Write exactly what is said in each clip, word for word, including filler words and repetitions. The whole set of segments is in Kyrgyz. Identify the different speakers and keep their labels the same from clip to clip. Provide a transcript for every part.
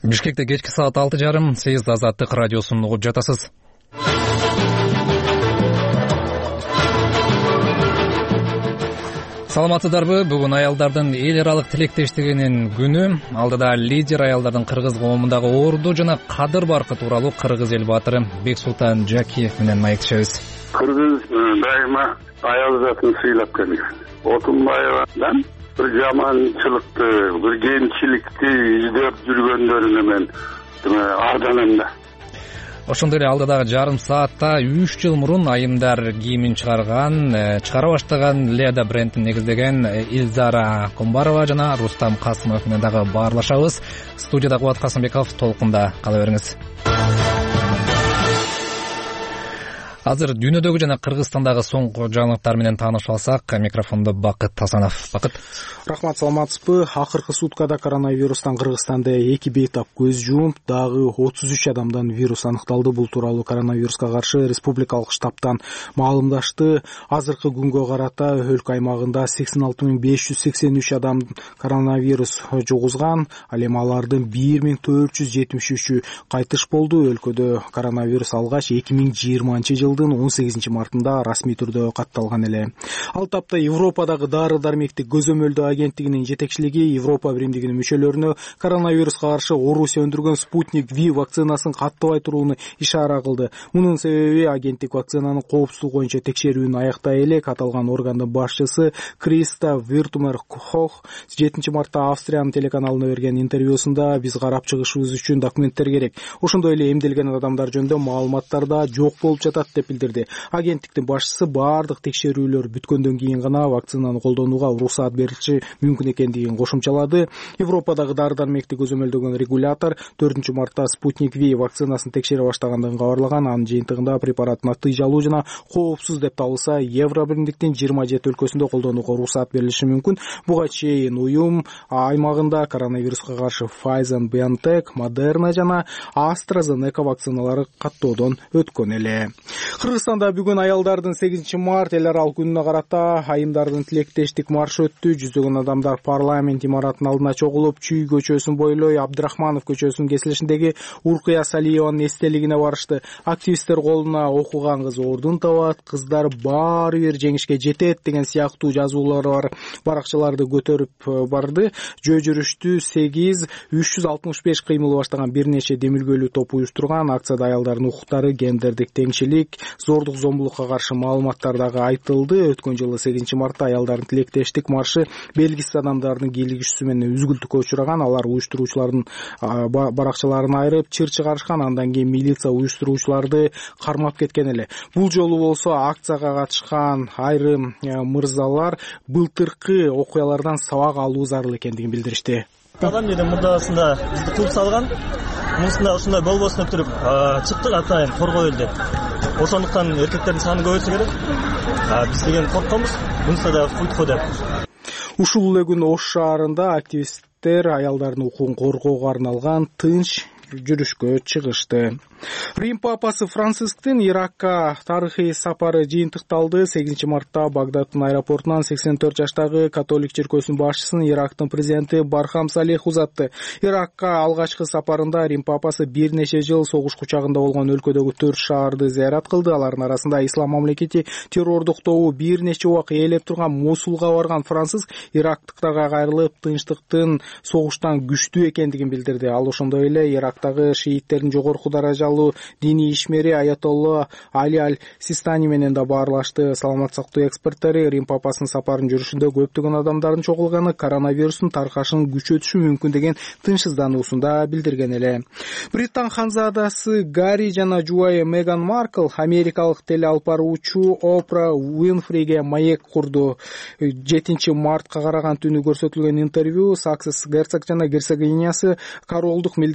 Speaker 1: Бишкекте кечки саат алты жарым, Сейиз Азаттык радиосун угуп жатасыз. Саламатсыздарбы? Бүгүн аялдардын эл аралык тилектештигинин күнү. Алдыда лидер аялдардын кыргыз коомундагы орду жана кадыр баркы тууралуу кыргыз эл баатыры Бексултан Жакиев менен маектешебиз.
Speaker 2: Кыргыз дайыма аял затын сыйлап келген. Отунбаевадан bir жаманчылыкты, bir кемчиликти издеп жүргөндөрүнө мен арданам да.
Speaker 1: Ошондой эле алдыдагы жарым саатта үч жыл мурун айымдар кийимин чыгарган, чыгара баштаган Леда брендин негиздеген Илзара Комбарова жана Рустам Касымов менен дагы баарлашабыз. Студияда Кубат Касымбеков, толкунда кала бериңиз. Азыр дүйнөдөгү жана Кыргызстандагы соңку жаңылыктар менен таанышып алсак, микрофондо Бакыт Тасанов. Бакыт.
Speaker 3: Рахмат, саламатсызбы? Акыркы суткада коронавирустан Кыргызстанда эки бейтап көз жумуп, дагы отуз үч адамдан вирус аныкталды. Бул тууралуу коронавируска каршы республикалык штабтан маалымдашты. Азыркы күнгө карата өлкө аймагында сексен алты миң беш жүз сексен үч адам коронавирус жугузган, ал эми алардын бир миң төрт жүз жетимиш үчү кайтыш болду. Өлкөдө коронавирус алгач эки миң жыйырманчы жыл он сегизинчи мартында расмий түрдө катталган эле. Ал тапта Европадагы дары-дармектик көзөмөлдөө агенттигинин жетекчилиги Европа биримдигинин мүчөлөрүнө коронавируска каршы Орусия өндүргөн Спутник V вакцинасын каттабай турууну ишара кылды. Мунун себеби агенттик вакцинанын коопсуздугу боюнча текшерүүнү аяктай элек. Аталган органдын башчысы Криста Виртумер Кох жетинчи мартта Австриянын телеканалына берген интервьюсунда биз карап чыгышыбыз үчүн документтер керек. Ошондой эле эмделген адамдар жөнүндө маалыматтарда жок болуп жатат деп билдирди. Агенттиктин башчысы баардык текшерүүлөр бүткөндөн кийин гана вакцинаны колдонууга уруксаат берилиши мүмкүн экендигин кошумчалады. Европадагы дары-дармекти көзөмөлдөгөн регулятор төртүнчү мартта Спутник V вакцинасын текшере баштагандыгын кабарлаган. Анын жыйынтыгында препарат натыйжалуу жана коопсуз деп табылса, Евро биримдиктин жыйырма жети өлкөсүндө колдонууга уруксаат берилиши мүмкүн. Буга чейин уюм аймагында коронавируска каршы Pfizer, BioNTech, Moderna жана AstraZeneca вакциналары каттоодон өткөн эле. Кыргызстанда бүгүн аялдардын сегизинчи март эл аралык күнүнө карата айымдардын тилектештик маршы өттү. Жүздөгөн адамдар парламент имаратынын алдына чогулуп, Чүй көчөсүн бойлой Абдрахманов көчөсүнүн кесилишиндеги Уркуя Салиеванын эстелигине барышты. Активисттер колуна окуган кыз ордун табат, кыздар баары бир жеңишке жетет деген сыяктуу жазуулары бар баракчаларды көтөрүп барды. Жөө жүрүштү сегиз үч жүз алтымыш беш кыймылы баштаган бир нече демилгөлүү топ уюштурган. Акцияда аялдардын укуктары, гендердик теңчилик, зордук зомбулукка каршы маалыматтар дагы айтылды. Өткөн жылы сегизинчи мартта аялдардын тилектештик маршы белгисиз адамдардын кийлигишүүсү менен үзгүлтүккө учураган. Алар уюштуруучулардын баракчаларын айрып, чыр чыгарышкан. Андан кийин милиция уюштуруучуларды кармап кеткен эле. Бул жолу болсо акцияга катышкан айрым мырзалар былтыркы окуялардан сабак алуу зарыл экендигин билдиришти.
Speaker 4: Адам менен мурдасында бизди кууп салган. Мусунда ушундай болбосун деп туруп чыктык, атайын коргоо элди. Ошондуктан эркектердин саны көбөйтсө керек. Биз деген коркконбуз. Мунса да куйтку деп.
Speaker 3: Ушул эле күнү Ош шаарында активисттер аялдардын укугун коргоого арналган тынч жүрүшкө чыгышты. Рим папасы Францисктин Иракка тарыхый сапары жыйынтыкталды. сегизинчи мартта Багдадтын аэропортунан сексен төрт жаштагы католик чиркөөсүнүн башчысын Ирактын президенти Бархам Салех узатты. Иракка алгачкы сапарында Рим папасы бир нече жыл согуш кучагында болгон өлкөдөгү төрт шаарды зыярат кылды. Алардын арасында ислам мамлекети террордук тобу бир нече убак ээлеп турган Мосулга барган Франциск ирактыктарга кайрылып, тынчтыктын согуштан күчтүү экендигин билдирди. Ал ошондой эле Ирактагы шииттердин жогорку даражалуу диний ишмери Аятолла Али Аль-Систани менен да баарлашты. Саламат сактоо эксперттери Рим папасынын сапарын жүрүшүндө көптөгөн адамдардын чогулганы коронавирустун таркашын күчөтүшү мүмкүн деген тынчсыздануусунда билдирген эле. Британ ханзадасы Гарри жана жубайы Меган Маркл америкалык теле алып баруучу Опра Уинфриге маек курду. жетинчи мартка караган түнү көрсөтүлгөн интервью Саксес герцог жана герцогинясы королдук милдеттерин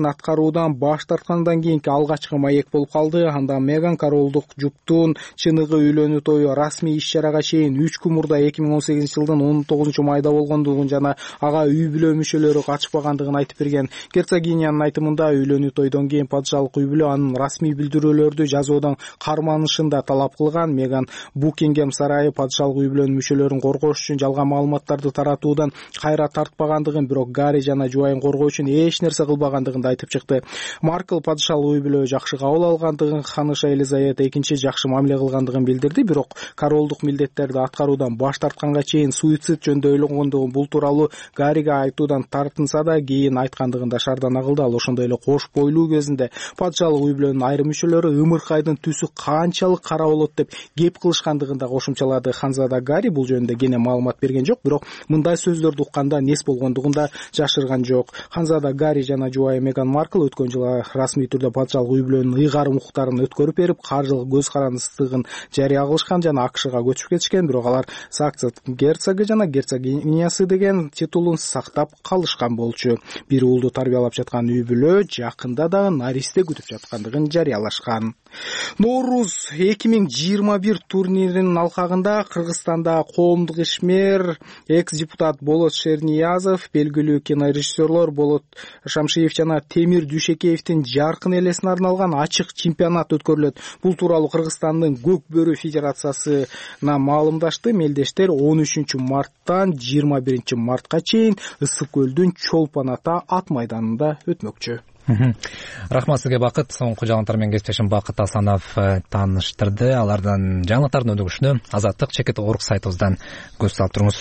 Speaker 3: аткаруудан баш тарткандан кийинки алгачкы маек болуп калды. Анда Меган королдук жуптун чыныгы үйлөнүү тою расмий иш-чарага чейин үч күн мурда эки миң он сегизинчи жылдын он тогузунчу майда болгондугун жана ага үй бүлө мүчөлөрү катышпагандыгын айтып берген. Герцогинянын айтымында үйлөнүү тойдон кийин падышалык үй бүлө анын расмий билдирүүлөрдү жазуудан карманышын да талап кылган. Меган Букингем сарайы падышалык үй бүлөнүн мүчөлөрүн коргош үчүн жалган маалыматтарды таратуудан кайра тартпагандыгын, бирок Гарри жана жубайын коргоо үчүн эч нерсе кылбагандыгын да айтып чыкты. Маркл падышалык үй бүлө жакшы кабыл алгандыгын, ханыша Елизавета экинчи жакшы мамиле кылгандыгын билдирди, бирок королдук милдеттерди аткаруудан баш тартканга чейин суицид жөнүндө ойлонгондугун бул тууралуу Гарриге айтуудан тартынса да кийин айткандыгын да шаардан агылды. Ал ошондой эле кош бойлуу кезинде падышалык үй бүлөнүн айрым мүчөлөрү ымыркайдын түсү канчалык кара болот деп кеп кылышкандыгын да кошумчалады. Ханзада Гарри бул жөнүндө кене маалымат берген жок, бирок мындай сөздөрдү укканда нес болгондугун да жашырган жок. Ханзада Гарри жана жубайы Меган Маркл өткөн жылы расмий түрдө падышалык үй бүлөнүн ыйгарым укуктарын өткөрүп берип, каржылык көз карандысыздыгын жарыя кылышкан жана АКШга көчүп кетишкен, бирок алар Сакс герцогу жана герцогинясы деген титулун сактап калышкан болчу. Бир уулду тарбиялап жаткан үй бүлө жакында дагы наристе күтүп жаткандыгын жарыялашкан. Норуз эки миң жыйырма бир турниринин алкагында Кыргызстанда коомдук ишмер экс-депутат Болот Шерниязов, белгилүү кинорежиссерлор Болот Шамшиев жана Темир Дүйшекеевдин жаркын элесине арналган ачык чемпионат өткөрүлөт. Бул тууралуу Кыргызстандын Көк бөрү федерациясына маалымдашты. Мелдештер он үчүнчү марттан жыйырма биринчи мартка чейин Ысык көлдүн Чолпон ата ат майданында өтмөкчү.
Speaker 1: Рахмат сизге Бакыт. Соңку жаңылыктар менен кесиптешим Бакыт Асанов тааныштырды. Алардан жаңылыктардын өдөгүчүнө Азаттык чекит орг сайтыбыздан көз салып туруңуз.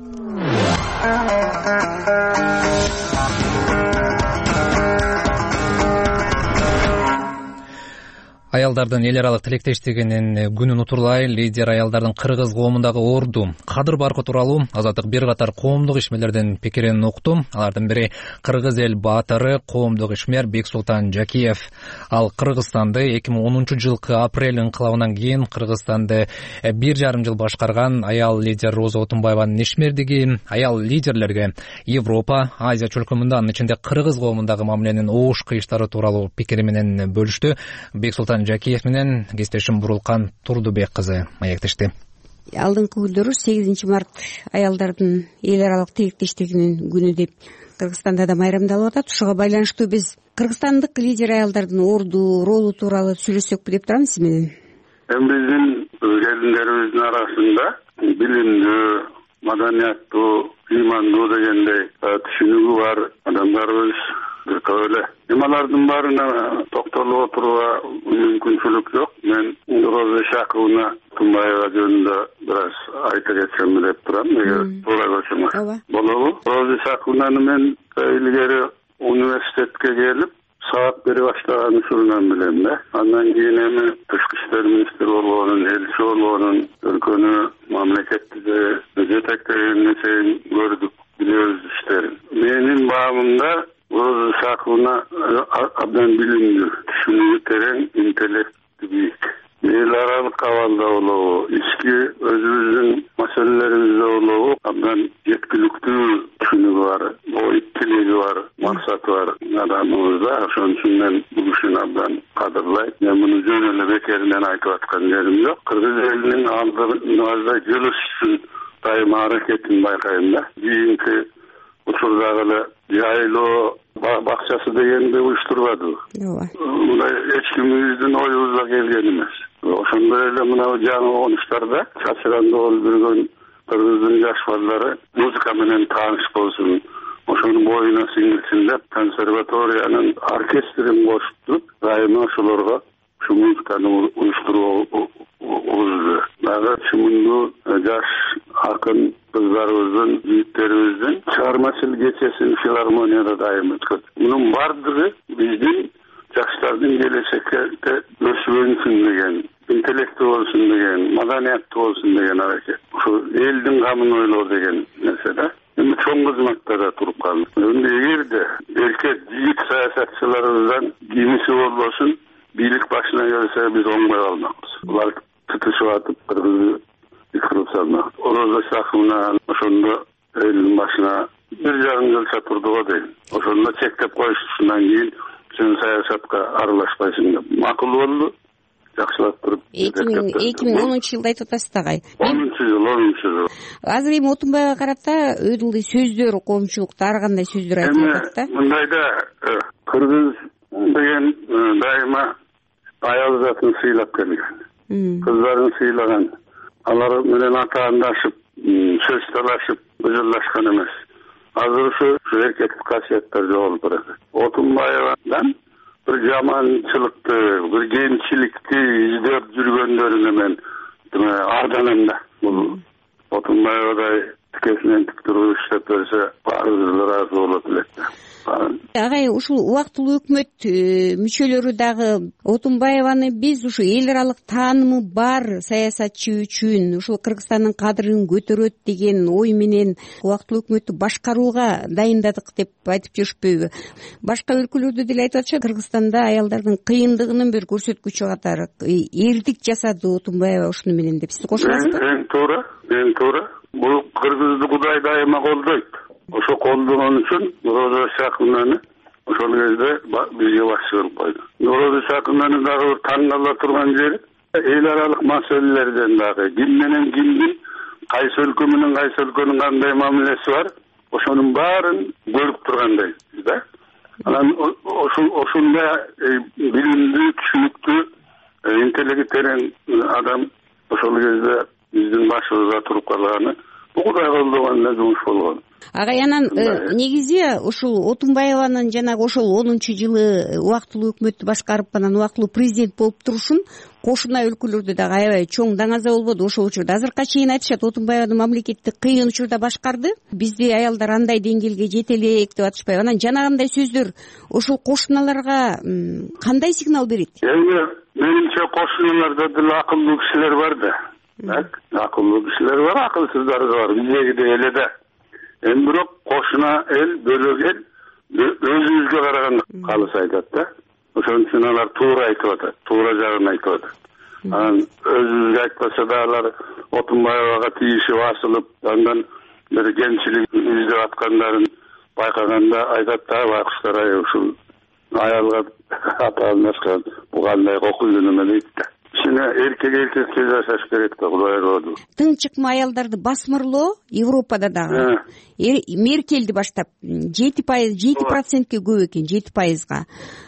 Speaker 1: Аялдардын эл аралык тилектештигинин күнүн утурлай лидер аялдардын кыргыз коомундагы орду Кадыр Баркы тууралуу Азаттык бир катар коомдук ишмерлердин пикирин укту. Алардын бири кыргыз эл баатыры коомдук ишмер Бексултан Жакиев. Ал Кыргызстанды эки миң онунчу жылкы апрель инкылабынан кийин Кыргызстанды бир жарым жыл башкарган аял лидер Роза Отунбаеванын ишмердиги аял лидерлерге Европа, Азия чөлкөмүндө, анын ичинде кыргыз коомундагы мамиленин оош кыйыштары тууралуу пикири менен бөлүштү. Бексултан Жакиев менен кесиптешим Бурулкан Турдубек кызы маектешти.
Speaker 5: Алдыңкы күндөрү сегизинчи март аялдардын эл аралык тилектештигинин күнү деп Кыргызстанда да майрамдалып атат. Ушуга байланыштуу биз кыргызстандык лидер аялдардын орду, ролу тууралуу сүйлөшсөкпү деп турам сиз менен.
Speaker 2: Эми биздин келиндерибиздин арасында билимдүү, маданияттуу, ыймандуу дегендей түшүнүгү бар адамдарыбыз эле. Эмалардын баарына токтолуп отурууга мүмкүнчүлүк жок. Мен Роза Шакыровна Тумбаева жөнүндө бир аз айта кетсем деп турам, эгер туура көрсөң. Болобу? Роза Шакыровнаны мен илгери университетке келип сабак бере баштаган учурунан билем да. Андан кийин эми тышкы иштер министри болгонун, элчи болгонун, өлкөнү мамлекетти жетектегенге чейин көрдүк, билебиз иштерин. Менин баамымда Роза Шакыровна абдан билимдүү, түшүнүгү терең, интеллекти бийик. Эл аралык абалда болобу, ички өзүбүздүн маселелерибизде болобу, абдан жеткиликтүү түшүнүгү бар, ой тилеги бар, максаты бар адамыбыз да. Ошон үчүн мен бул кишини абдан кадырлайм. Мен муну жөн эле бекеринен айтып аткан жерим жок. Кыргыз элинин алдыда жылыш үчүн дайыма аракетин байкайм да. Кийинки учурдагы эле жайлоо бакчасы дегенди уюштурбадыбы? Ооба. Мындай эч кимибиздин оюбузга келген эмес. Ошондой эле мына жаңы угунуштарда чачыранда болуп жүргөн кыргыздын жаш балдары музыка менен тааныш болсун, ошонун боюна сиңилсин деп консерваториянын оркестрин кошуп туруп, дайыма ошолорго ушу музыканы уюштуруп угузду. Дагы чымындуу жаш акын кыздарыбыздын, жигиттерибиздин чыгармачыл кечесин филармонияда дайым өткөрдүк. Мунун бардыгы биздин жаштардын келечекте өсүшүн деген, интеллекти болсун деген, маданияты болсун деген аракет. Ушу элдин камын ойлоо деген нерсе да. Эми чоң кызматта да туруп калдык. Эми эгерде эркек жигит саясатчыларыбыздан кимиси болбосун, бийлик башына келсе биз оңбой калмакпыз. Булар тытышып атып, кыргызды кырып салмак. Роза Шакыровна ошондо элдин башына бир жарым жыл турду го дейм. Ошондо чектеп коюшунан кийин сен саясатка аралашпайсың деп макул болду, жакшылап туруп
Speaker 5: эки миң онунчу жылда айтып атасыз агай.
Speaker 2: онунчу жыл онунчу жыл
Speaker 5: азыр эми Отунбаева карата ылдый сөздөр коомчулукта ар кандай сөздөр айтылып атат да.
Speaker 2: Мындайда кыргыз деген дайыма аял затын сыйлап келген, кыздарын сыйлаган, алар менен атаандашып сөз талашып быжылдашкан эмес. Азыр ушу эркектик касиеттер жоголуп барат. Отунбаевадан bir жаманчылыкты, bir кемчиликти издеп жүргөндөрүнө мен арданам да. Бул Отунбаевадай тикесинен тик туруп иштеп берсе, баарыбыз ыраазы болот элек.
Speaker 5: Агай, ушул убактылуу өкмөт мүчөлөрү дагы Отунбаеваны биз ушу эл аралык таанымы бар саясатчы үчүн ушул Кыргызстандын кадырын көтөрөт деген ой менен убактылуу өкмөттү башкарууга дайындадык деп айтып жүрүшпөйбү? Башка өлкөлөрдө деле айтып атышат, Кыргызстанда аялдардын кыйындыгынын бир көрсөткүчү катары эрдик жасады Отунбаева ушуну менен деп. Сиз кошуласызбы? Эң
Speaker 2: туура, эң туура. Бул Кыргызды Кудай дайыма колдойт. Ошо колдогон үчүн Нуроза Шакынованы ошол кезде бизге башчы кылып койду. Нуроза Шакынованы дагы бир таң кала турган жери эл аралык маселелерден дагы ким менен кимдин, кайсы өлкө менен кайсы өлкөнүн кандай мамилеси бар, ошонун баарын көрүп тургандай да. Анан ошондой билимдүү, түшүнүктүү, интеллекти терең адам ошол кезде биздин башыбызга туруп калганы Кудай колдогон эле жумуш болгон.
Speaker 5: Агай, анан негизи ушул Отунбаеванын жанагы ошол онунчу жылы убактылуу өкмөттү башкарып, анан убактылуу президент болуп турушун кошуна өлкөлөрдө дагы аябай чоң даңаза болбоду ошол учурда. Азыркыга чейин айтышат, Отунбаеванын мамлекетти кыйын учурда башкарды, бизди аялдар андай деңгээлге жете элек деп атышпайбы? Анан жанагындай сөздөр ошол кошуналарга кандай сигнал берет?
Speaker 2: Эми менимче кошуналарда деле акылдуу кишилер бар да. Так, акылдуу кишилер бар, акылсыздар да бар, биздегидей эле да. Эми бирок кошуна эл, бөлөк эл өзүбүзгө караганда калыс айтат да. Ошон үчүн алар туура айтып атат, туура жагын айтып атат. Анан өзүбүзгө айтпаса да алар Отунбаевага тийишип асылып, андан бир кемчилик издеп аткандарын байкаганда айтат да, байкуштар ай ушул аялга атаандашкан бул кандай кокуй неме дейт да. Ишине эркек эркекке жашаш керек да, Кудай роду.
Speaker 5: Тынчыкма аялдарды басмырлоо Европада дагы Меркелди баштап жети пайыз, жети процентке көп экен, жети пайызга.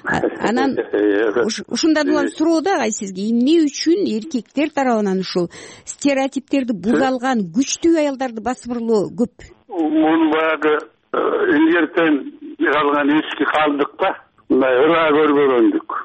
Speaker 5: Анан ушундан улам суроо да агай сизге, эмне үчүн эркектер тарабынан ушул стереотиптерди бузалган күчтүү аялдарды басмырлоо көп?
Speaker 2: Муну баягы илгертен калган эски калдыкта мындай ыра көрбөгөндүк.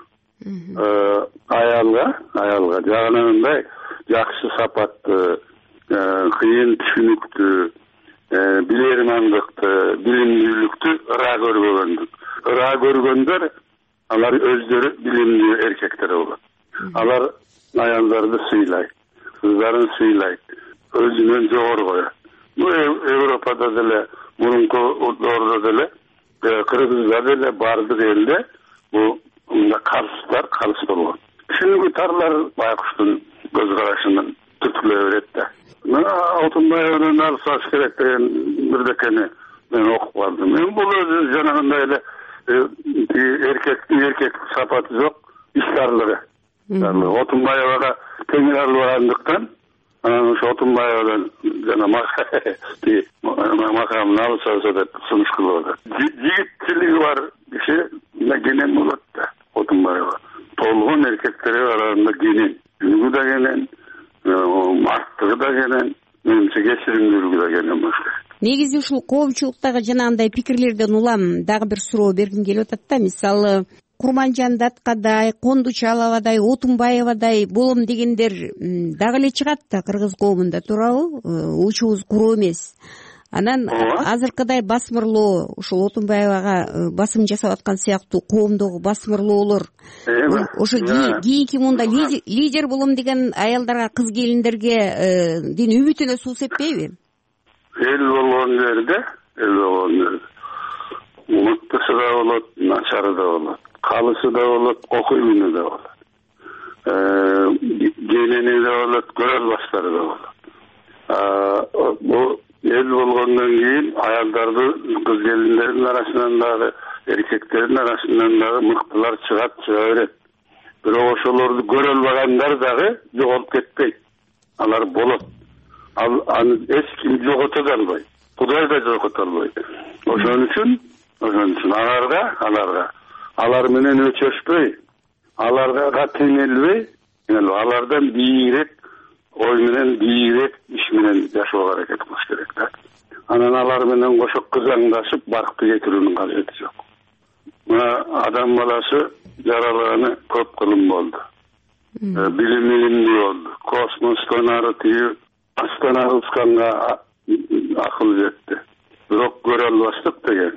Speaker 2: аялга аялга жагынан жакшы сапаттуу, кыйын түшүнүктүү, билермандыкты, билимдүүлүктү ыра көрбөгөндүк. Ыра көргөндөр алар өздөрү билимдүү эркектер болот. Алар аялдарды сыйлайт, кыздарын сыйлайт, өзүнөн жогору коет. Бул Европада деле, мурунку доордо деле, Кыргызда деле, бардык элде бул каршылар каршы болгон. Түшүнүгү тарлар байкуштун көз карашынан түрткүлө берет да. Мына Отунбаевден алсаш керек деген бирдекени мен окуп калдым. Мен бул өзү жанагындай эле эркектин эркек сапаты жок, иштарлыгы. Отунбаевага теңир албагандыктан, анан ошо Отунбаевден жана макамын алышасы деп сунуш кылып атат. Жигитчилиги бар киши кенен болот да. Отунбаева толгон эркектери арасында кенен, үнүгү да кенен, марттыгы да кенен, менимче кечиримдүүлүгү да кенен болуш керек.
Speaker 5: Негизи ушул коомчулуктагы жанагындай пикирлерден улам дагы бир суроо бергим келип атат да. Мисалы, Курманжан Даткадай, Конду Чаловадай, Отунбаевадай болом дегендер дагы эле чыгат да кыргыз коомунда, туурабы? Учубуз куру эмес. Анан азыркыдай басмырлоо, ушул Отунбаевага басым жасап аткан сыяктуу коомдогу басмырлоолор, ошо кийинки мында лидер болом деген аялдарга, кыз келиндерге ден үмүтүнө суу сеппейби?
Speaker 2: Эл болгон жерде, эл болгон жерде мыктысы да болот, начары да болот, калысы да болот, окуй күнү да болот, кенени да болот, көрө албаштары да болот. Бул эл болгондон кийин аялдарды, кыз келиндердин арасынан дагы эркектердин арасынан дагы мыктылар чыгат, чыга берет. Бирок ошолорду көрө албагандар дагы жоголуп кетпейт. Алар болот. Ал аны эч ким жогото да албайт. Кудай да жогото албайт. Ошон үчүн, ошон үчүн аларга, аларга алар менен өчөшпөй, аларга теңелбей, алардан бийирээк ой менен, бийирээк иш менен жашоого аракет кылыш керек да. Анан алар менен кошо кызаңдашып баркты кетирүүнүн кажети жок. Мына адам баласы жаралганы көп кылым болду. Билим илимдүү болду. Космостон ары тиги астана учканга акыл жетти. Бирок көрө албастык деген,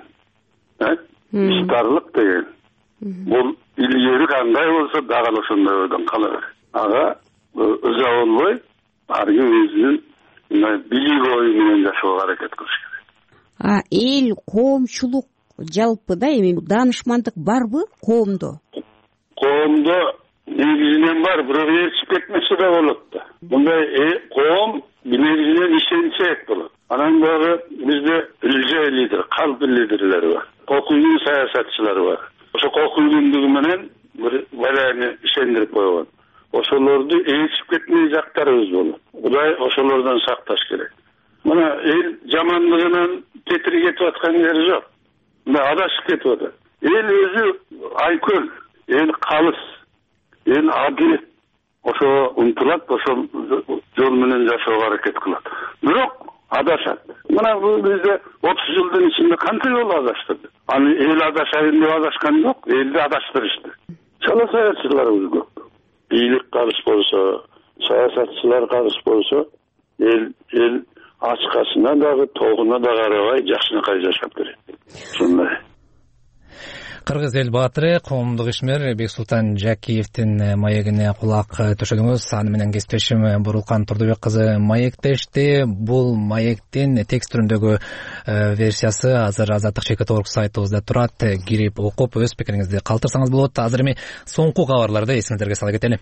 Speaker 2: иштарлык деген. Бул илгери кандай болсо дагы ошондой ойдон кала берет. Ага ыза болбой, ар ким өзүнүн бийлик ою менен жашоого аракет кылыш керек.
Speaker 5: А эл, коомчулук жалпы да эми даанышмандык барбы коомдо?
Speaker 2: Коомдо негизинен бар, бирок ээрчип кетмесе да болот да. Мындай коом негизинен ишенчек болот. Анан дагы бизде илже лидер, калп лидерлери бар. Кокуйдун саясатчылары бар. Ошо кокуйдундугу менен бир баланы ишендирип койгон. Ошолорду ээрчип кетмей жактарыбыз болот. Кудай ошолордон сакташ керек. Мына эл жамандыгынан кетирип кетип аткан жери жок. Мына адашып кетип атат. Эл өзү айкөл, эл калыс, эл адил. Ошо умтулат, ошол жол менен жашоого аракет кылат. Бирок адашат. Мына бул бизде отуз жылдын ичинде канча жолу адаштырды. Аны эл адашайын деп адашкан жок, элди адаштырышты. Чала саясатчыларыбыз көп. Бийлик каршы болсо, саясатчылар каршы болсо, эл эл ачкасына дагы, тогуна да карабай жакшынакай жашап берет. Ошондой.
Speaker 1: Кыргыз эл баатыры, коомдук ишмер Бексултан Жакиевдин маегине кулак төшөдүңүз. Аны менен кесиптешим Бурулкан Турдубек кызы маектешти. Бул маектин текст түрүндөгү версиясы азыр Азаттык чекит точка орг сайтыбызда турат. Кирип окуп өз пикириңизди калтырсаңыз болот. Азыр эми соңку кабарларды эсиңиздерге сала кетели.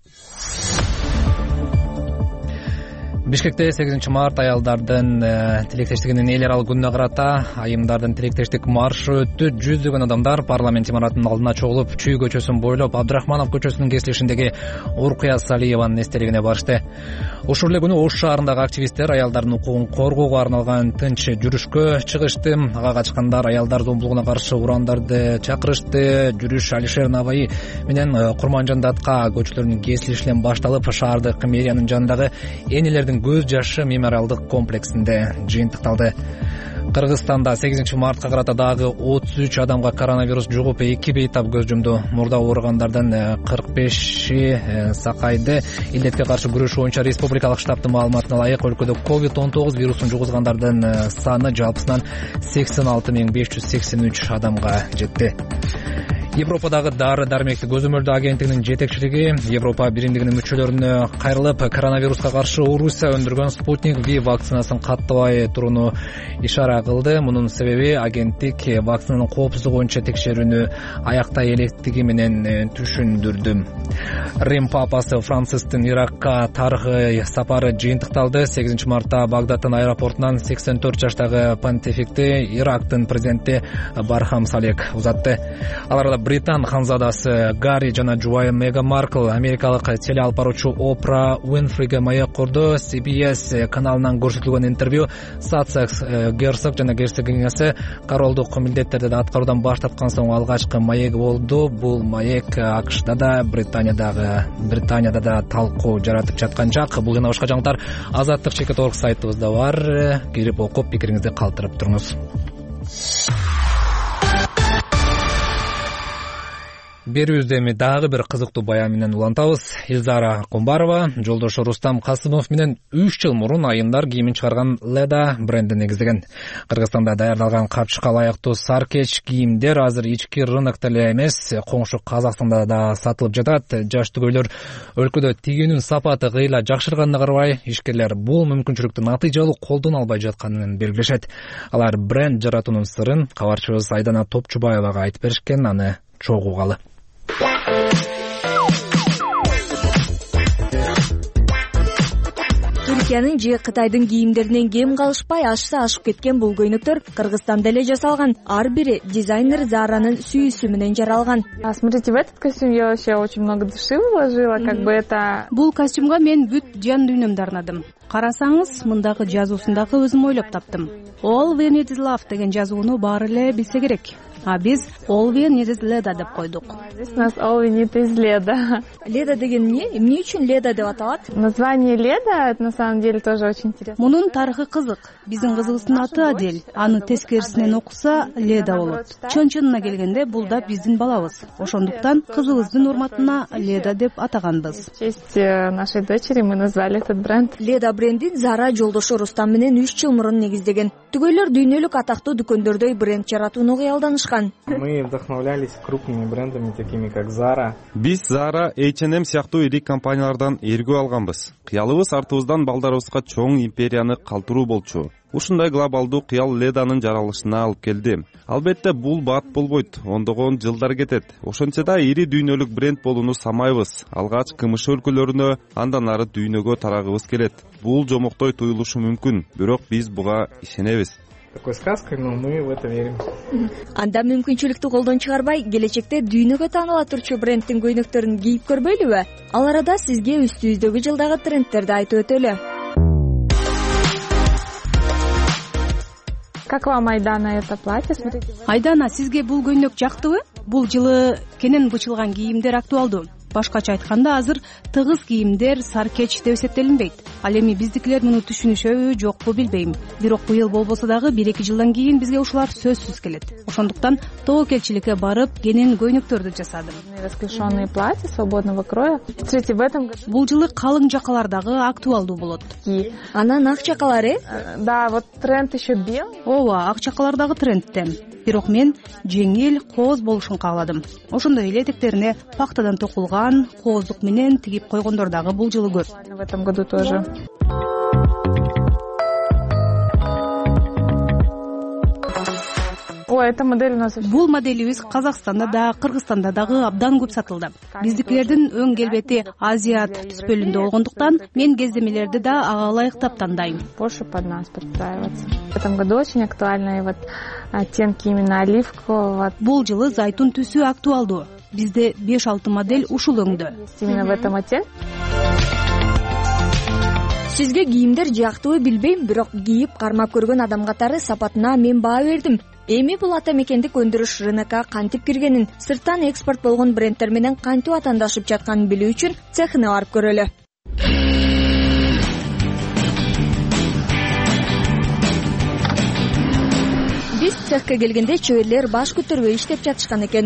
Speaker 1: Бишкекте сегизинчи март аялдардын тилектештигинин эл аралык күнүнө карата айымдардын тилектештик маршы өттү. Жүздөгөн адамдар парламент имаратынын алдына чогулуп, Чүй көчөсүн бойлоп, Абдрахманов көчөсүнүн кесилишиндеги Уркуя Салиеванын эстелигине барышты. Ушул эле күнү Ош шаарындагы активисттер аялдардын укугун коргоого арналган тынч жүрүшкө чыгышты. Ага качкандар аялдар зомбулугуна каршы урандарды чакырышты. Жүрүш Алишер Наваи менен Курманжан Датка көчөлөрүнүн кесилишинен башталып, шаардык мэриянын жанындагы энелердин көз жашы мемориалдык комплексинде жыйынтыкталды. Кыргызстанда сегизинчи мартка карата дагы отуз үч адамга коронавирус жугуп, эки бейтап көз жумду. Мурда ооругандардын кырк беши сакайды. Илдетке каршы күрөш боюнча республикалык штабтын маалыматына ылайык, өлкөдө ковид он тогуз вирусун жугузгандардын саны жалпысынан сексен алты миң беш жүз сексен үч адамга жетти. Европадагы дары дармекти көзөмөлдөө агенттигинин жетекчилиги Европа биримдигинин мүчөлөрүнө кайрылып, коронавируска каршы Орусия өндүргөн Спутник V вакцинасын каттабай турууну ишара кылды. Мунун себеби агенттик вакцинанын коопсуздугу боюнча текшерүүнү аяктай электиги менен түшүндүрдү. Рим папасы Францистин Иракка тарыхый сапары жыйынтыкталды. сегизинчи мартта Багдадтын аэропортунан сексен төрт жаштагы понтификти Ирактын президенти Бархам Салек узатты. Аларда Британ ханзадасы Гарри жана жубайы Меган Маркл америкалык телеалп баруучу Опра Уинфриге маек курду. Си Би Эс каналынан көрсөтүлгөн интервью Сассекс герцог жана герцогинясы королдук милдеттерди аткаруудан баш тарткан соң алгачкы маек болду. Бул маек АКШда да, Британиядагы Британияда да талкуу жаратып жаткан жак. Бул жана башка жаңылыктар Азаттык чекит точка орг сайтыбызда бар. Кирип окуп, пикириңизди калтырып туруңуз. Берүүбүздө эми дагы бир кызыктуу баян менен улантабыз. Илзара Комбарова жолдошу Рустам Касымов менен үч жыл мурун айымдар кийимин чыгарган Леда брендин негиздеген. Кыргызстанда даярдалган капчыкка ылайыктуу саркеч кийимдер азыр ички рынокто эле эмес, коңшу Казакстанда да сатылып жатат. Жаш түгөйлөр өлкөдө тигүүнүн сапаты кыйла жакшырганына карабай, ишкерлер бул мүмкүнчүлүктү натыйжалуу колдоно албай жатканын белгилешет. Алар бренд жаратуунун сырын кабарчыбыз Айдана Топчубаевага айтып беришкен, аны чогуу угалы.
Speaker 6: Түркиянын же Кытайдын кийимдеринен кем калышпай ашса ашып кеткен бул көйнөктөр Кыргызстанда эле жасалган. Ар бири дизайнер Заранын сүйүүсү менен жаралган.
Speaker 7: Смотрите, в этот костюм я вообще очень много души вложила, как бы это...
Speaker 8: Бул костюмга мен бүт жан дүйнөмдү арнадым. Карасаңыз, мындагы жазуусундагы өзүм ойлоп таптым. All we need is love деген жазууну баары эле билсе керек. А биз all we need is Leda деп койдук.
Speaker 7: Здесь у нас all we need is Leda.
Speaker 6: Leda деген эмне? Эмне үчүн Leda деп аталат?
Speaker 7: Название Leda, это на самом деле тоже очень интересно.
Speaker 8: Мунун тарыхы кызык. Биздин кызыбыздын аты Адель. Аны тескерисинен окуса Leda болот. Чын-чынына келгенде бул да биздин балабыз. Ошондуктан кызыбыздын урматына Leda деп атаганбыз.
Speaker 7: В честь нашей дочери мы назвали этот бренд.
Speaker 6: Leda брендин Зара жолдошу Рустам менен үч жыл мурун негиздеген. Түгөйлөр дүйнөлүк атактуу дүкөндөрдөй бренд жаратууну кыялданышкан.
Speaker 9: Мы вдохновлялись крупными брендами, такими как Zara.
Speaker 10: Биз Zara, эйч энд эм сыяктуу ири компаниялардан эргүү алганбыз. Кыялыбыз артыбыздан балдарыбызга чоң империяны калтыруу болчу. Ушундай глобалдуу кыял Leda'нын жаралышына алып келди. Албетте бул бат болбойт, ондогон жылдар кетет. Ошончо да ири дүйнөлүк бренд болууну самайбыз. Алгач КМШ өлкөлөрүнө, андан ары дүйнөгө тарагыбыз келет. Бул жомоктой туюлушу мүмкүн, бирок биз буга ишенебиз.
Speaker 9: Такой сказкой, но мы в это верим.
Speaker 6: Анда мүмкүнчүлүктү колдон чыгарбай, келечекте дүйнөгө тааныла турчу брендтин көйнөктөрүн кийип көрбөйлүбү? Ал арада сизге үстүбүздөгү жылдагы трендтерди айтып өтөлү.
Speaker 7: Как вам, Айдана, это платье?
Speaker 8: Айдана, сизге бул көйнөк жактыбы? Бул жылы кенен бычылган кийимдер актуалдуу. Башкача айтканда азыр тыгыз кийимдер саркеч деп эсептелинбейт. Ал эми биздикилер муну түшүнүшөбү, жокпу билбейм. Бирок быйыл болбосо дагы бир эки жылдан кийин бизге ушулар сөзсүз келет. Ошондуктан тобокелчиликке барып, кенен көйнөктөрдү жасадым.
Speaker 7: Расклешенные платья свободного кроя. Смотрите, в этом году...
Speaker 8: Бул жылы калың жакалардагы актуалдуу болот.
Speaker 6: Анан ак жакалар, э?
Speaker 7: Да, вот тренд еще белый.
Speaker 8: Ооба, ак жакалардагы трендтен. Бирок мен жеңил, кооз болушун кааладым. Ошондой эле этектерине пактадан токулган кооздук менен тигип койгондор дагы бул жылы көп.
Speaker 7: В этом году тоже. Ой, эта модель у нас...
Speaker 8: Бул моделибиз Казакстанда да, Кыргызстанда дагы абдан көп сатылды. Биздикилердин өң келбети азиат түспөлүндө болгондуктан мен кездемелерди да ага ылайыктап тандайм.
Speaker 7: Больше под нас подстраиваться. В этом году очень актуальны вот оттенки именно оливкового.
Speaker 8: Бул жылы зайтун түсү актуалдуу. Бизде беш алты модель ушул өңдө.
Speaker 7: Именно в этом оттенке.
Speaker 6: Сизге кийимдер жактыбы билбейм, бирок кийип кармап көргөн адам катары сапатына мен баа бердим. Эми бул ата мекендик өндүрүш рынокко кантип киргенин, сырттан экспорт болгон брендтер менен кантип атаандашып жатканын билүү үчүн цехына барып көрөлү. Биз цехке келгенде чеберлер баш көтөрбөй иштеп жатышкан экен.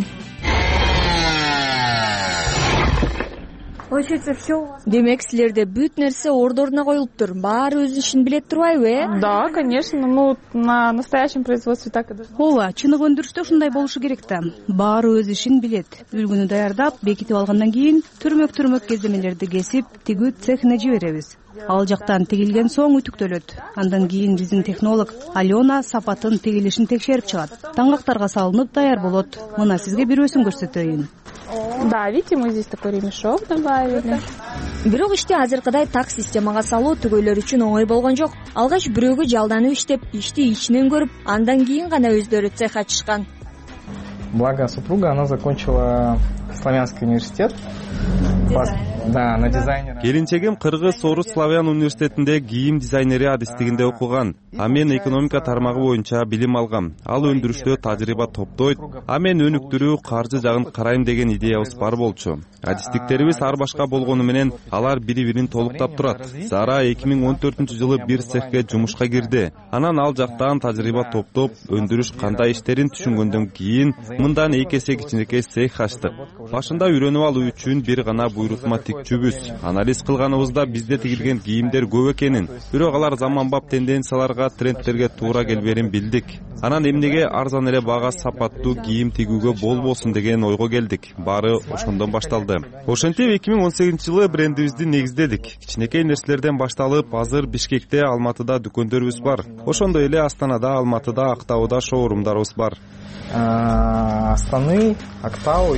Speaker 6: Демек, силерде бүт нерсе ордоруна коюлуптур. Баары өз ишин билет турбайбы, э?
Speaker 7: Да, конечно. Ну, на настоящем производстве так и должно.
Speaker 8: Ооба, чыныгы өндүрүштө ушундай болушу керек да. Баары өз ишин билет. Үлгүнү даярдап, бекитип алгандан кийин түрмөк-түрмөк кездемелерди кесип, тигүү цехине жиберебиз. Ал жактан тигилген соң үтүктөлөт. Андан кийин биздин технолог Алена сапатын, тигилишин текшерип чыгат. Таңгактарга салынып даяр болот. Мына сизге бирөөсүн көрсөтөйүн.
Speaker 7: Да, видите, мы здесь такой ремешок добавили.
Speaker 6: Бирок ишти азыркыдай так системага салуу түгөйлөр үчүн оңой болгон жок. Алгач бирөөгө жалданып иштеп, ишти ичинен көрүп, андан кийин гана өздөрү цех ачышкан.
Speaker 9: Благо супруга, она закончила Славянский университет. Да, на дизайнера.
Speaker 10: Келинчегим Кыргыз Орус Славян университетинде кийим дизайнери адистигинде окуган. А мен экономика тармагы боюнча билим алгам. Ал өндүрүштө тажрыйба топтойт. А мен өнүктүрүү, каржы жагын карайм деген идеябыз бар болчу. Адистиктерибиз ар башка болгону менен алар бири-бирин толуктап турат. Зара эки миң он төртүнчү жылы бир цехке жумушка кирди. Анан ал жактан тажрыйба топтоп, өндүрүш кандай иштерин түшүнгөндөн кийин мындан эки эсе кичинекей цех ачтык. Башында үйрөнүп алуу үчүн бир гана буйрутма тикчүбүз. Анализ кылганыбызда бизде тигилген кийимдер көп экенин, бирок алар заманбап тенденцияларга, трендтерге туура келберин билдик. Анан эмнеге арзан эле бага сапаттуу кийим тигүүгө болбосун деген ойго келдик. Баары ошондон башталды. Ошентип эки миң он сегизинчи жылы брендибизди негиздедик. Кичинекей нерселерден башталып, азыр Бишкекте, Алматыда дүкөндөрүбүз бар. Ошондой эле Астанада, Алматыда, Актауда шоурумдарыбыз бар.
Speaker 9: Астаны, Актау и еще один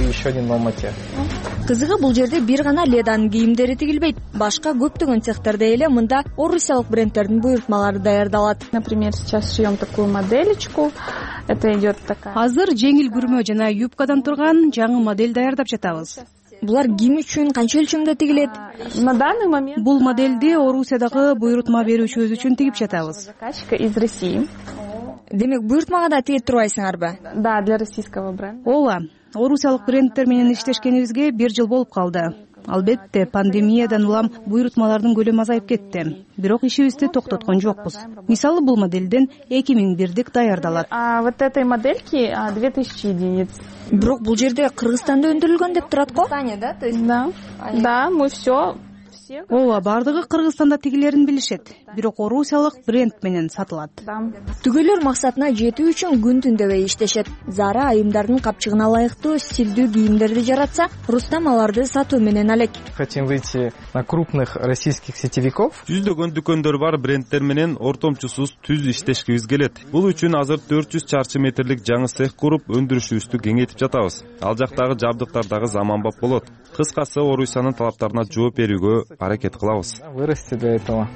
Speaker 9: в Алмате.
Speaker 6: Кызыгы бул жерде бир гана Леданын кийимдери тигилбейт, башка көптөгөн цехтерде эле мында орусиялык брендтердин буйртмалары даярдалат.
Speaker 7: Например, сейчас шьем такую моделечку. Это идет такая.
Speaker 8: Азыр жеңил күрмө жана юбкадан турган жаңы модель даярдап жатабыз.
Speaker 6: Булар ким үчүн канча өлчөмдө тигилет?
Speaker 7: На данный момент
Speaker 8: Бул модельди Орусиядагы буйртма берүүчүбүз үчүн тигип жатабыз.
Speaker 7: заказчика из России.
Speaker 6: Демек буйртмага да тигип турбайсыңарбы?
Speaker 7: Да, для российского бренда.
Speaker 8: Ооба, орусиялык брендтер менен иштешкенибизге бир жыл болуп калды. Албетте, пандемиядан улам буйртмалардын көлөмү азайып кетти. Бирок ишибизди токтоткон жокпуз. Мисалы, бул моделден эки миң бирдик даярдалат.
Speaker 7: А вот этой модельки две тысячи единиц.
Speaker 6: Бирок бул жерде Кыргызстанда өндүрүлгөн деп турат го? Да, то есть.
Speaker 7: Да, да, мы все.
Speaker 8: Ооба, бардыгы Кыргызстанда тигилерин билишет, бирок орусиялык бренд менен сатылат.
Speaker 6: Түгөлөр максатына жетүү үчүн күн түн дебей иштешет. Зара айымдардын капчыгына ылайыктуу стилдүү кийимдерди жаратса, Рустам аларды сатуу менен алек.
Speaker 9: Хотим выйти на крупных российских сетевиков.
Speaker 10: Жүздөгөн дүкөндөр бар брендтер менен ортомчусуз түз иштешкибиз келет. Бул үчүн азыр төрт жүз чарчы метрлик жаңы цех куруп, өндүрүшүбүздү кеңейтип жатабыз. Ал жактагы жабдыктар дагы заманбап болот. Кыскасы, Орусиянын талаптарына жооп берүүгө аракет кылабыз.
Speaker 9: Вырасти для этого.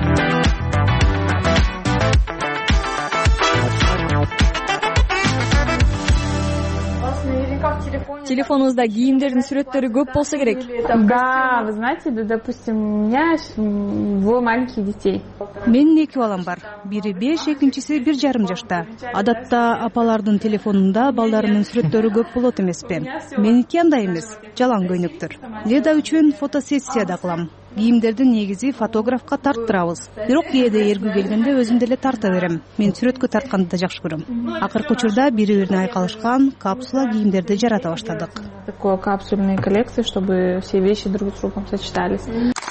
Speaker 6: Телефонуңузда кийимдердин сүрөттөрү көп болсо керек.
Speaker 7: Да, вы знаете, допустим, у меня двое маленьких детей.
Speaker 8: Менин эки балам бар. Бири беш, экинчиси бир жарым жашта. Адатта апалардын телефонунда балдарынын сүрөттөрү көп болот эмеспи? Меники андай эмес, жалаң көйнөктөр. Леда үчүн фотосессия да кылам. Кийимдерди негизи фотографка тарттырабыз. Бирок кээде эргүү келгенде өзүм деле тарта берем. Мен сүрөткө тартканды да жакшы көрөм. Акыркы учурда бири-бирине айкалышкан капсула кийимдерди жарата баштадык.
Speaker 7: Такой капсульные коллекции, чтобы все вещи друг с другом сочетались.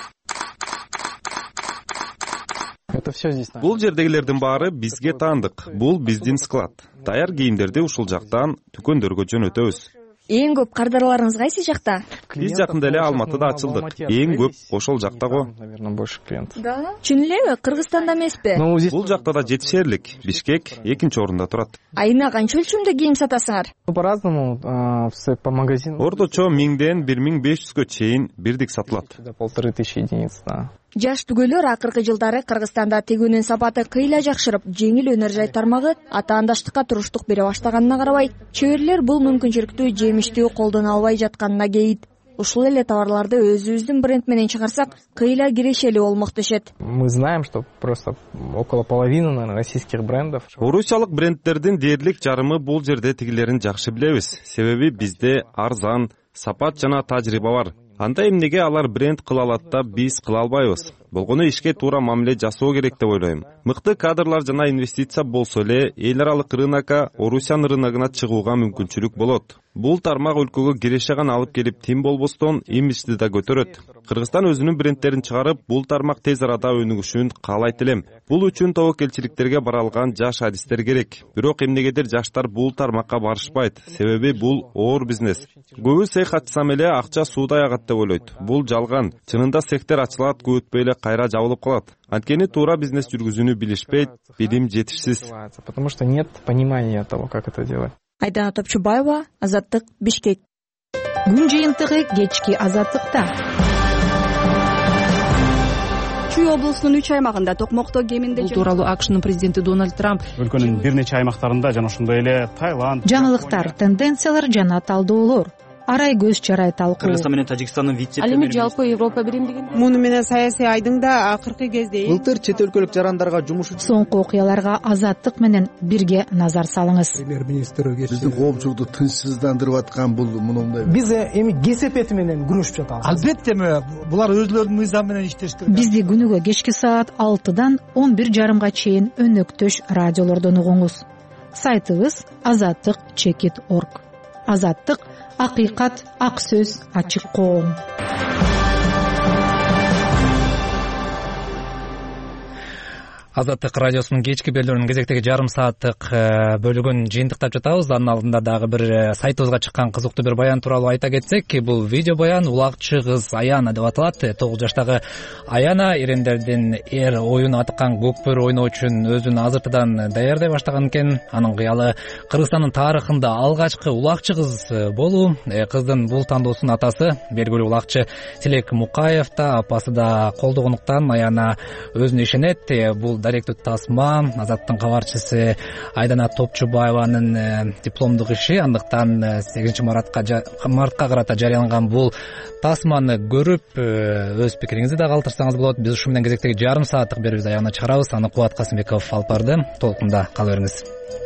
Speaker 9: Это все здесь.
Speaker 10: Бул жердегилердин баары бизге таандык. Бул биздин склад. Даяр кийимдерди ушул жактан дүкөндөргө жөнөтөбүз.
Speaker 6: Эң көп кардарларыңыз кайсы жакта?
Speaker 10: Биз жакында эле Алматыда ачылдык. Эң көп ошол жакта го.
Speaker 9: Наверное, больше клиентов.
Speaker 6: Да. Чын элеби? Кыргызстанда эмеспи?
Speaker 10: Бул жакта да жетишерлик. Бишкек экинчи орунда турат.
Speaker 6: Айына канча өлчөмдө кийим сатасыңар?
Speaker 9: По-разному, по магазину.
Speaker 10: Орточо миңден бир миң беш жүзгө чейин бирдик сатылат.
Speaker 9: До полторы тысячи единиц, да.
Speaker 6: Жаш түгөлөр акыркы жылдары Кыргызстанда тигүүнүн сапаты кыйла жакшырып, жеңил өнөр жай тармагы атаандаштыкка туруштук бере баштаганына карабай, чеберлер бул мүмкүнчүлүктү жемиштүү колдоно албай жатканына кейит. Ушул эле товарларды өзүбүздүн бренд менен чыгарсак, кыйла кирешели болмок дешет.
Speaker 9: Мы знаем, что просто около половины, наверное, российских брендов.
Speaker 10: Орусиялык брендтердин дээрлик жарымы бул жерде тигилерин жакшы билебиз. Себеби бизде арзан, сапат жана тажрыйба бар. Анда эмнеге алар бренд кыла алат да биз кыла албайбыз? Болгону ишке туура мамиле жасоо керек деп ойлойм. Мыкты кадрлар жана инвестиция болсо эле эл аралык рынокко, Орусиянын рыногуна чыгууга мүмкүнчүлүк болот. Бул тармак өлкөгө киреше гана алып келип тим болбостон имиджди да көтөрөт. Кыргызстан өзүнүн брендтерин чыгарып, бул тармак тез арада өнүгүшүн каалайт элем. Бул үчүн тобокелчиликтерге баралган жаш адистер керек. Бирок эмнегедир жаштар бул тармакка барышпайт. Себеби бул оор бизнес. Көбү цех ачсам эле акча суудай агат деп ойлойт. Бул жалган. Чынында цехтер ачылат, көп өтпөй эле кайра жабылып калат. Анткени туура бизнес жүргүзүүнү билишпейт, билим жетишсиз.
Speaker 9: Потому что нет понимания того, как это делать.
Speaker 6: Айдана Топчубаева, Азаттык, Бишкек.
Speaker 11: Күн жыйынтыгы кечки Азаттыкта.
Speaker 12: Чүй облусунун үч аймагында токмокто кеминде
Speaker 11: бул тууралуу АКШнын президенти Дональд Трамп
Speaker 13: өлкөнүн бир нече аймактарында жана ошондой эле Таиланд,
Speaker 11: жаңылыктар, тенденциялар жана талдоолор, арай көз чарай талкуу.
Speaker 14: Кыргызстан менен Тажикстандын вице
Speaker 12: ал эми жалпы Европа биримдигин муну менен саясий айдың да акыркы кезде
Speaker 15: былтыр чет өлкөлүк жарандарга жумуш
Speaker 11: соңку окуяларга Азаттык менен бирге назар салыңыз.
Speaker 15: Премьер-министр биздин коомчулукту тынчсыздандырып аткан бул мындай.
Speaker 16: Биз эми кесепети менен күрөшүп жатабыз.
Speaker 17: Албетте булар өзлөрүнүн мыйзамы менен иштеш керек.
Speaker 11: Бизди күнүгө кечки саат алтыдан он бир жарымга чейин өнөктөш радиолордон угуңуз. Сайтыбыз азаттык чекит точка орг. Азаттык акыйкат, ак сөз, ачык коом.
Speaker 1: Азаттык радиосунун кечки берүүлөрүнүн кезектеги жарым сааттык бөлүгүн жыйынтыктап жатабыз. Анын алдында дагы бир сайтыбызга чыккан кызыктуу бир баян тууралуу айта кетсек, бул видео баян улакчы кыз Аяна деп аталат. тогуз жаштагы Аяна эрендердин эр оюн атыккан көкбөр ойноо үчүн өзүн азыртыдан даярдай баштаган экен. Анын кыялы Кыргызстандын тарыхында алгачкы улакчы кыз болуу. Кыздын бул тандоосун атасы белгилүү улакчы Тилек Мукаев да, апасы да колдогондуктан Аяна өзүнө ишенет. Бул даректүү тасма Азаттын кабарчысы Айдана Топчубаеванын дипломдук иши. Андыктан сегизинчи мартка мартка карата жарыяланган бул тасманы көрүп өз пикириңизди да калтырсаңыз болот. Биз ушу менен кезектеги жарым сааттык берүүбүздү аягына чыгарабыз. Аны Кубат Касымбеков алып барды. Толкунда кала бериңиз.